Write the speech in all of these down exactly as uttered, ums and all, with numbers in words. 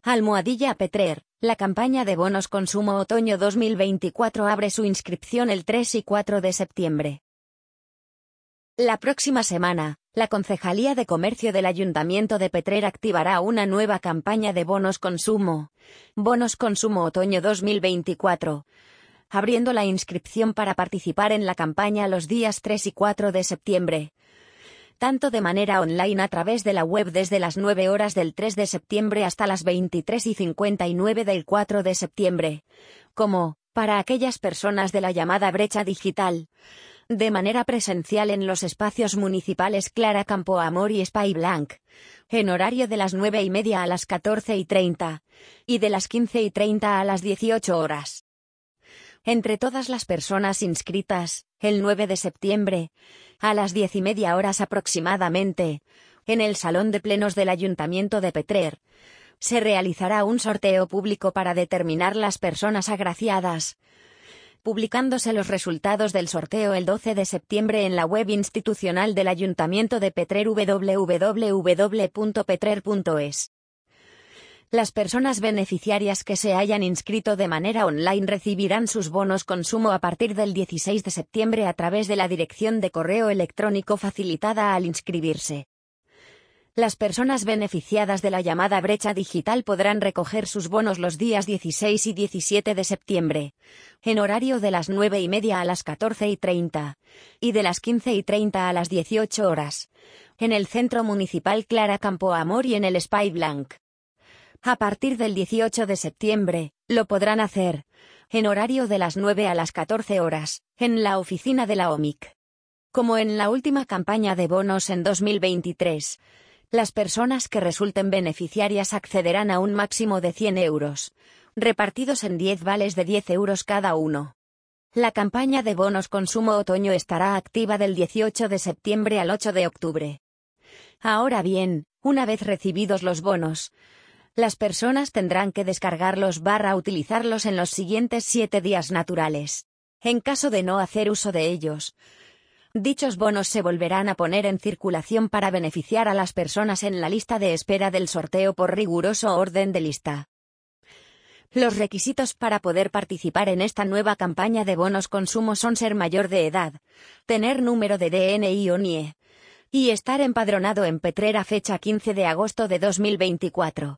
Almohadilla Petrer, la campaña de bonos consumo otoño dos mil veinticuatro abre su inscripción el tres y cuatro de septiembre. La próxima semana, la Concejalía de Comercio del Ayuntamiento de Petrer activará una nueva campaña de bonos consumo, Bonos Consumo Otoño dos mil veinticuatro, abriendo la inscripción para participar en la campaña los días tres y cuatro de septiembre. Tanto de manera online a través de la web desde las nueve horas del tres de septiembre hasta las veintitrés y cincuenta y nueve del cuatro de septiembre, como, para aquellas personas de la llamada brecha digital, de manera presencial en los espacios municipales Clara Campoamor y Espai Blanc, en horario de las nueve y media a las catorce y treinta, y de las quince y treinta a las dieciocho horas. Entre todas las personas inscritas, el nueve de septiembre, a las diez y media horas aproximadamente, en el Salón de Plenos del Ayuntamiento de Petrer, se realizará un sorteo público para determinar las personas agraciadas, publicándose los resultados del sorteo el doce de septiembre en la web institucional del Ayuntamiento de Petrer w w w punto petrer punto es. Las personas beneficiarias que se hayan inscrito de manera online recibirán sus bonos consumo a partir del dieciséis de septiembre a través de la dirección de correo electrónico facilitada al inscribirse. Las personas beneficiadas de la llamada brecha digital podrán recoger sus bonos los días dieciséis y diecisiete de septiembre, en horario de las nueve y media a las catorce y treinta, y de las quince y treinta a las dieciocho horas, en el Centro Municipal Clara Campoamor y en el Espai Blanc. A partir del dieciocho de septiembre, lo podrán hacer, en horario de las nueve a las catorce horas, en la oficina de la O M I C. Como en la última campaña de bonos en dos mil veintitrés, las personas que resulten beneficiarias accederán a un máximo de cien euros, repartidos en diez vales de diez euros cada uno. La campaña de bonos consumo otoño estará activa del dieciocho de septiembre al ocho de octubre. Ahora bien, una vez recibidos los bonos, las personas tendrán que descargarlos barra utilizarlos en los siguientes siete días naturales. En caso de no hacer uso de ellos, dichos bonos se volverán a poner en circulación para beneficiar a las personas en la lista de espera del sorteo por riguroso orden de lista. Los requisitos para poder participar en esta nueva campaña de bonos consumo son ser mayor de edad, tener número de D N I o N I E, y estar empadronado en Petrer a fecha quince de agosto de dos mil veinticuatro.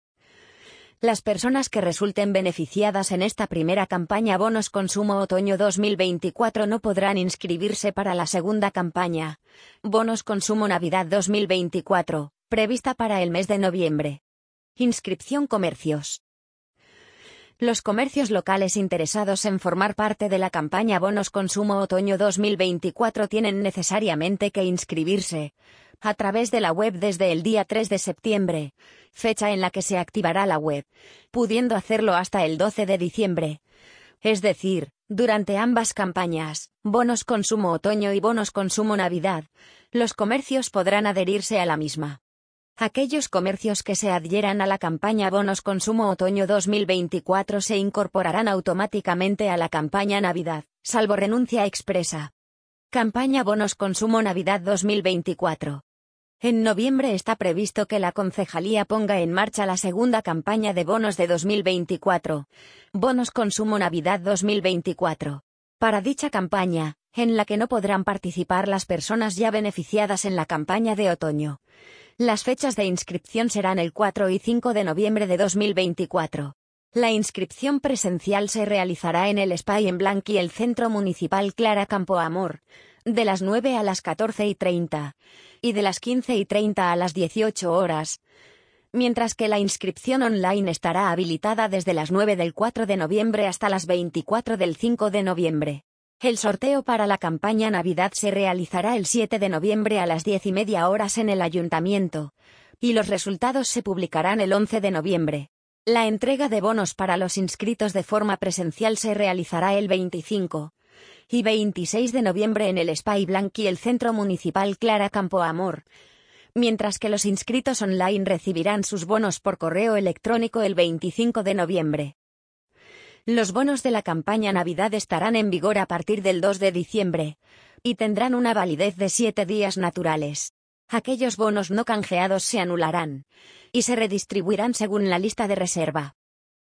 Las personas que resulten beneficiadas en esta primera campaña Bonos Consumo Otoño dos mil veinticuatro no podrán inscribirse para la segunda campaña, Bonos Consumo Navidad dos mil veinticuatro, prevista para el mes de noviembre. Inscripción comercios. Los comercios locales interesados en formar parte de la campaña Bonos Consumo Otoño dos mil veinticuatro tienen necesariamente que inscribirse a través de la web desde el día tres de septiembre, fecha en la que se activará la web, pudiendo hacerlo hasta el doce de diciembre. Es decir, durante ambas campañas, Bonos Consumo Otoño y Bonos Consumo Navidad, los comercios podrán adherirse a la misma. Aquellos comercios que se adhieran a la campaña Bonos Consumo Otoño dos mil veinticuatro se incorporarán automáticamente a la campaña Navidad, salvo renuncia expresa. Campaña Bonos Consumo Navidad dos mil veinticuatro. En noviembre está previsto que la Concejalía ponga en marcha la segunda campaña de bonos de dos mil veinticuatro, Bonos Consumo Navidad dos mil veinticuatro. Para dicha campaña, en la que no podrán participar las personas ya beneficiadas en la campaña de otoño, las fechas de inscripción serán el cuatro y cinco de noviembre de dos mil veinticuatro. La inscripción presencial se realizará en el Espai Blanc y el Centro Municipal Clara Campoamor, de las nueve a las catorce y treinta, y de las quince y treinta a las dieciocho horas, mientras que la inscripción online estará habilitada desde las nueve del cuatro de noviembre hasta las veinticuatro del cinco de noviembre. El sorteo para la campaña Navidad se realizará el siete de noviembre a las diez y media horas en el Ayuntamiento, y los resultados se publicarán el once de noviembre. La entrega de bonos para los inscritos de forma presencial se realizará el veinticinco y veintiséis de noviembre en el Espai Blanc y el Centro Municipal Clara Campoamor, mientras que los inscritos online recibirán sus bonos por correo electrónico el veinticinco de noviembre. Los bonos de la campaña Navidad estarán en vigor a partir del dos de diciembre, y tendrán una validez de siete días naturales. Aquellos bonos no canjeados se anularán y se redistribuirán según la lista de reserva.